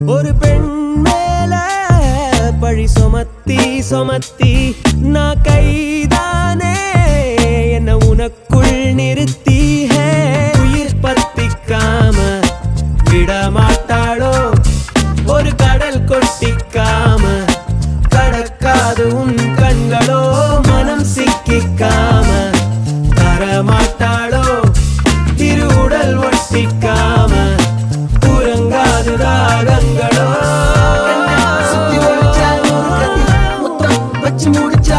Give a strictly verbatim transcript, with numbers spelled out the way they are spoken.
ஒரு பெண் மேல பழி சுமத்தி சுமத்தி நான் கைதானே என்ன உனக்குள் நிறுத்தி